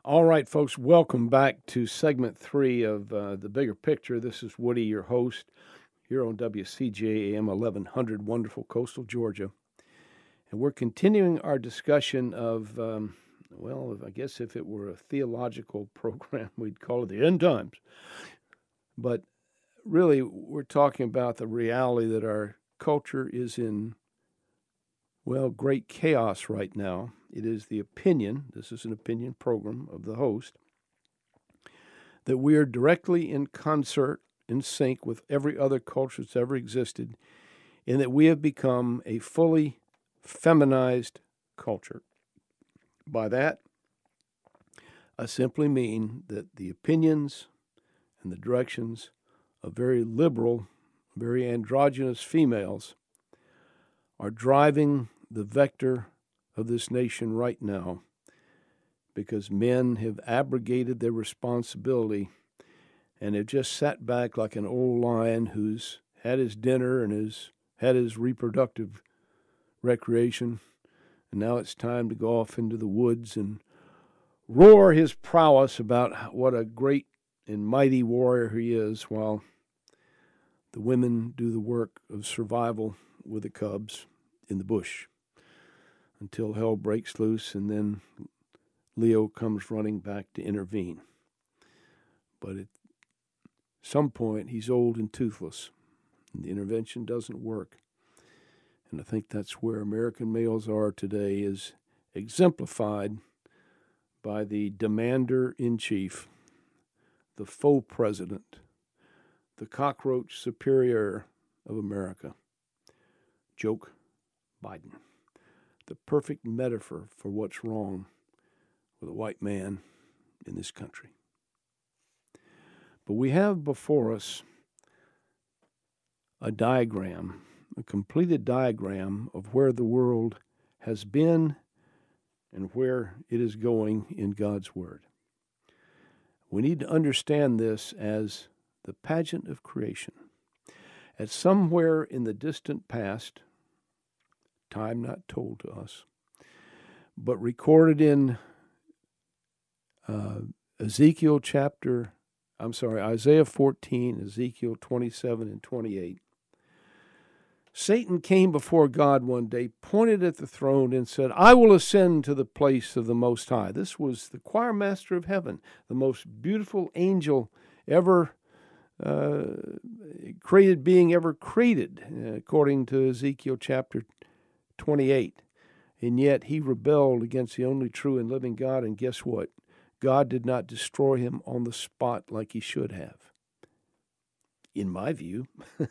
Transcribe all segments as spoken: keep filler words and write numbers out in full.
All right, folks, welcome back to segment three of uh, The Bigger Picture. This is Woody, your host, here on W C J A M eleven hundred, wonderful coastal Georgia. And we're continuing our discussion of, um, well, I guess if it were a theological program, we'd call it the end times. But really, we're talking about the reality that our culture is in, well, great chaos right now. It is the opinion, this is an opinion program of the host, that we are directly in concert, in sync with every other culture that's ever existed, in that we have become a fully feminized culture. By that, I simply mean that the opinions and the directions of very liberal, very androgynous females are driving the vector of this nation right now, because men have abrogated their responsibility and have just sat back like an old lion who's had his dinner and has had his reproductive recreation, and now it's time to go off into the woods and roar his prowess about what a great and mighty warrior he is, while the women do the work of survival with the cubs in the bush until hell breaks loose, and then Leo comes running back to intervene. But at some point, he's old and toothless, and the intervention doesn't work. And I think that's where American males are today, is exemplified by the demander-in-chief, the faux president, the cockroach superior of America, Joe Biden. The perfect metaphor for what's wrong with a white man in this country. But we have before us a diagram, a completed diagram of where the world has been and where it is going in God's Word. We need to understand this as the pageant of creation. At somewhere in the distant past, time not told to us, but recorded in uh, Ezekiel chapter, I'm sorry, Isaiah fourteen, Ezekiel twenty-seven and twenty-eight. Satan came before God one day, pointed at the throne, and said, I will ascend to the place of the Most High. This was the choir master of heaven, the most beautiful angel ever uh, created being ever created, uh, according to Ezekiel chapter twenty-eight. And yet he rebelled against the only true and living God, and guess what? God did not destroy him on the spot like he should have. In my view,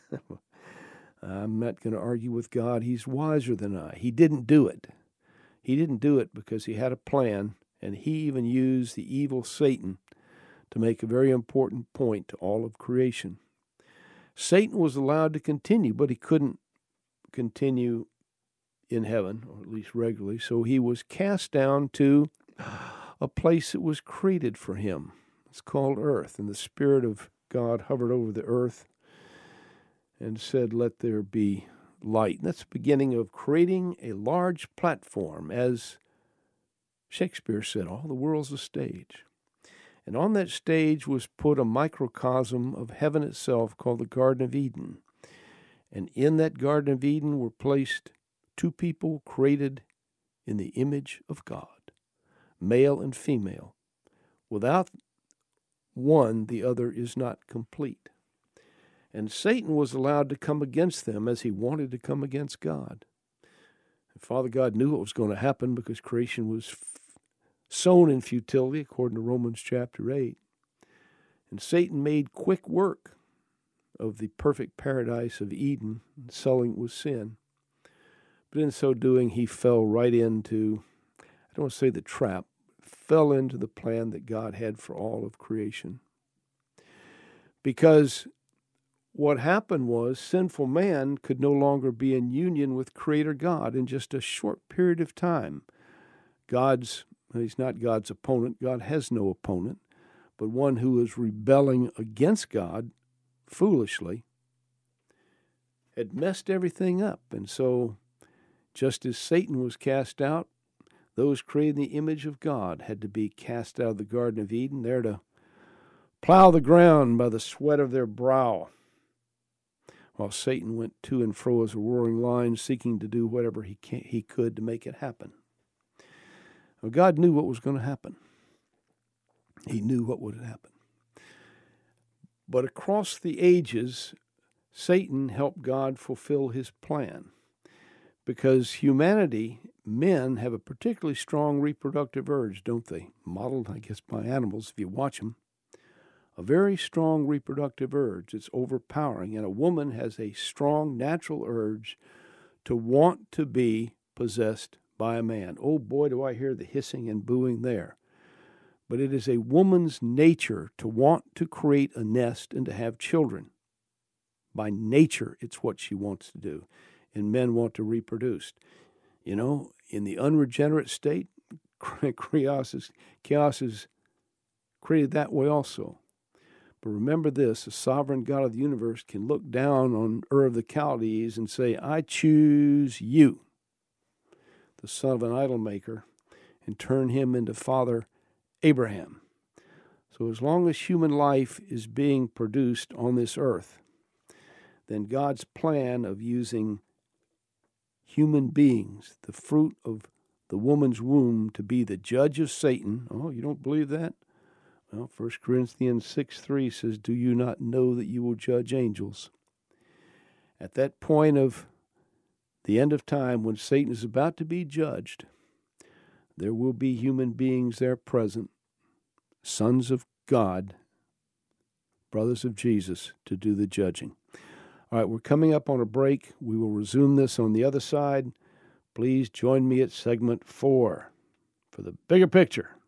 I'm not going to argue with God. He's wiser than I. He didn't do it. He didn't do it because he had a plan, and he even used the evil Satan to make a very important point to all of creation. Satan was allowed to continue, but he couldn't continue in heaven, or at least regularly, so he was cast down to a place that was created for him. It's called earth, and the Spirit of God hovered over the earth and said, let there be light. And that's the beginning of creating a large platform. As Shakespeare said, all the world's a stage. And on that stage was put a microcosm of heaven itself called the Garden of Eden. And in that Garden of Eden were placed two people created in the image of God, male and female. Without one, the other is not complete. And Satan was allowed to come against them as he wanted to come against God. And Father God knew what was going to happen because creation was f- sown in futility, according to Romans chapter eight. And Satan made quick work of the perfect paradise of Eden, and selling with sin. But in so doing, he fell right into, I don't want to say the trap, fell into the plan that God had for all of creation. Because what happened was sinful man could no longer be in union with Creator God in just a short period of time. God's, he's not God's opponent. God has no opponent, but one who is rebelling against God foolishly had messed everything up. And so just as Satan was cast out, those created in the image of God had to be cast out of the Garden of Eden, there to plow the ground by the sweat of their brow, while Satan went to and fro as a roaring lion, seeking to do whatever he can, he could to make it happen. Well, God knew what was going to happen. He knew what would happen. But across the ages, Satan helped God fulfill his plan, because humanity, men, have a particularly strong reproductive urge, don't they? Modeled, I guess, by animals, if you watch them. A very strong reproductive urge. It's overpowering. And a woman has a strong natural urge to want to be possessed by a man. Oh boy, do I hear the hissing and booing there. But it is a woman's nature to want to create a nest and to have children. By nature, it's what she wants to do. And men want to reproduce. You know, in the unregenerate state, chaos is, chaos is created that way also. But remember this, the sovereign God of the universe can look down on Ur of the Chaldees and say, I choose you, the son of an idol maker, and turn him into Father Abraham. So as long as human life is being produced on this earth, then God's plan of using human beings, the fruit of the woman's womb, to be the judge of Satan. Oh, you don't believe that? Well, First Corinthians six three says, do you not know that you will judge angels? At that point of the end of time, when Satan is about to be judged, there will be human beings there present, sons of God, brothers of Jesus, to do the judging. All right, we're coming up on a break. We will resume this on the other side. Please join me at segment four for the bigger picture.